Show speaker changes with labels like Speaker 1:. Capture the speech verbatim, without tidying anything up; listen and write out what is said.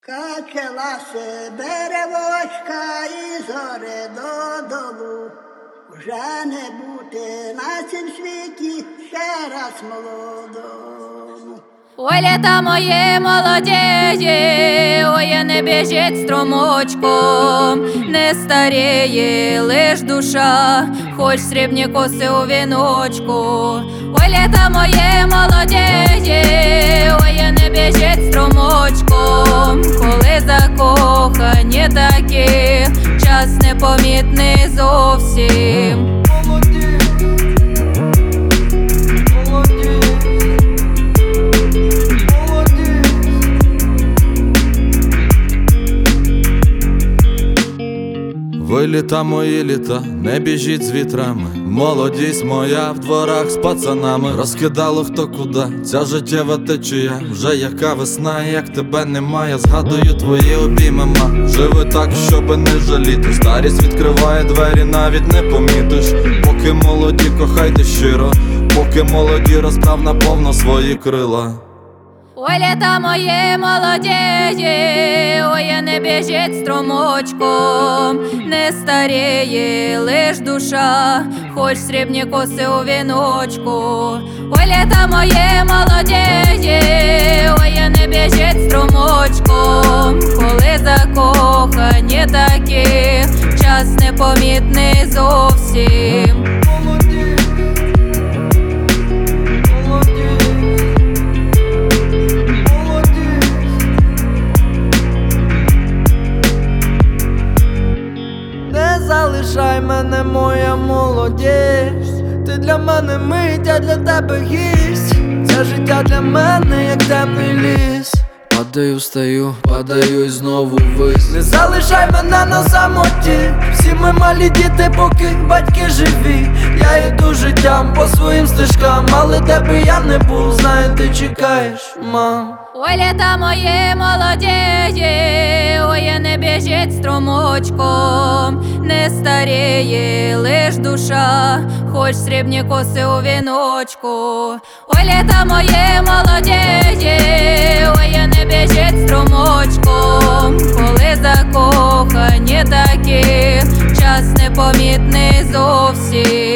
Speaker 1: Качалася беревочка і зоре додолу, вже не бути на цім світі ще раз молодому.
Speaker 2: Ой, літа моє молодеє, ой, не біжить струмочком, не старіє лиш душа, хоч срібні коси у віночку. Ой, літа моє молодеє, ой, не біжить струмочком, коли закохані такі, час непомітний зовсім.
Speaker 3: Ви літа, мої літа, не біжіть з вітрами. Молодість моя в дворах з пацанами. Розкидало хто куди, ця життєва течія. Вже яка весна, як тебе немає. Згадую твої обійми, ма. Живи так, щоби не жаліти. Старість відкриває двері, навіть не помітиш. Поки молоді, кохайте щиро. Поки молоді, розправ наповно свої крила.
Speaker 2: Ой, літа моє молодеє, ой, не біжить струмочком, не старіє лиш душа, хоч срібні коси у віночку. Ой, літа моє молодеє, ой, не біжить струмочком, коли закохані такі, час непомітний зовсім.
Speaker 4: Залишай мене, моя молодість, ти для мене мить, а для тебе гість. Це життя для мене, як темний ліс. Падаю, встаю, падаю і знову ввись. Не залишай мене на самоті, всі ми малі діти, поки батьки живі. Я йду життям по своїм стежкам, але де би я не був, знаю, ти чекаєш, мам.
Speaker 2: Ой, літа моє молодеє, ой, не біжить струмочком, не старіє лиш душа, хоч срібні коси у віночку. Ой, літа моє молодеє, ой, не біжить струмочком, коли закохані такі, час непомітний зовсім.